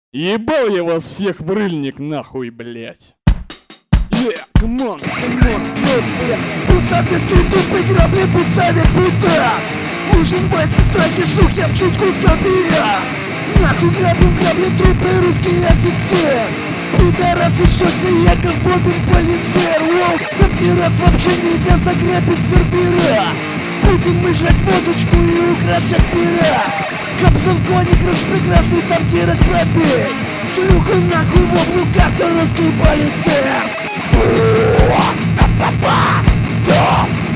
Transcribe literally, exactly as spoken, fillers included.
Ебал я вас всех в рыльник нахуй, блять. Yeah, come on, come on, yeah, блядь. Пуцатыские тупые грабли, пуцали будто нужен бой со страхи шлюх, я в шутку скобия. Нахуй грабим, грабли трупы, русский офицер. Пидорасы, шоцы, Яков Бобин, полицей. Воу, там террас вообще нельзя загребить сервера. Будем мы жать водочку и украшать пира. Кобзон, коник, распрекрасный, там террас пробей. Шлюха нахуй в облу, карта русский полицей. Да!